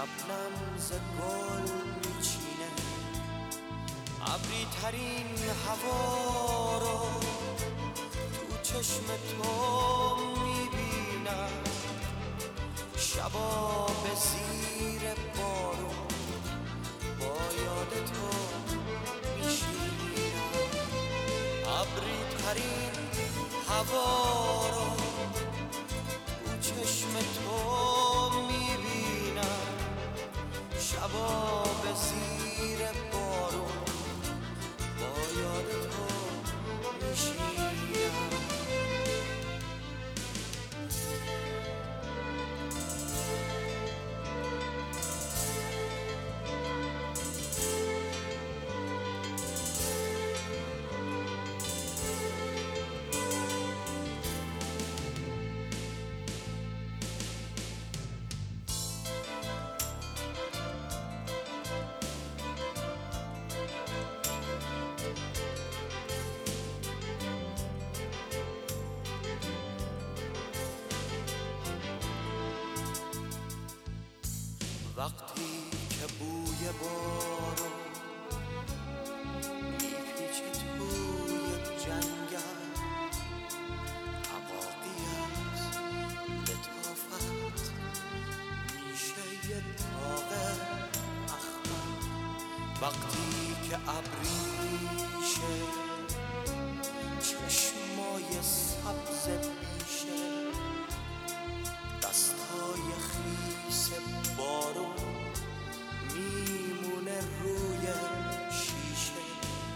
شبنم ز گل میچینه، ابری ترین هوا رو تو چشم تو میبینم، شبا به زیر بارون با یاد تو میشینم. ابری ترین هوا رو تو چشم تو میبینم، شبا به زیر بارون با یاد تو میشینم. وقتی که بوی بارون میپیچه توی جنگل، عباقی از لطافت میشه یه داغ اخمر. وقتی که ابریشه چشمای سبز بیشه، دستای خیس بارون میمونه روی شیشه.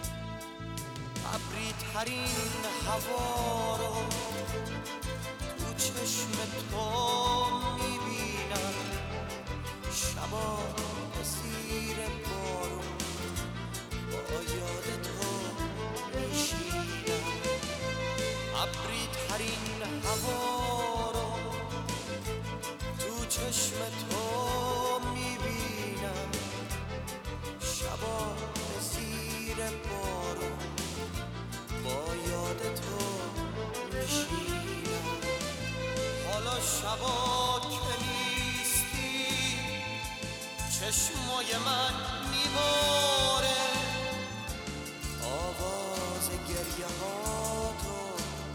ابری ترین هوا رو تو چشم تو میبینم، شبا به زیر بارون با یاد تو میشینم. ابری ترین هوا رو تو چشم تو میبینم، شبا به زیر بارون با یاد تو میشینم. حالا شبا که نیستی چشمای من میباره، آواز گریه ها تو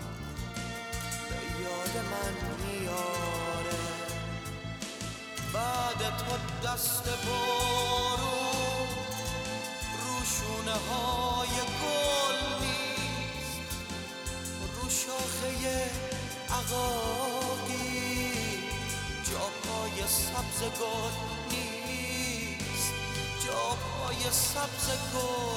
به یاد من میاره. بعد تو دست بارون رو شونه های گل نیست، رو شاخه عقاقی جا پای سبز گل نیست، جا پای سبز گل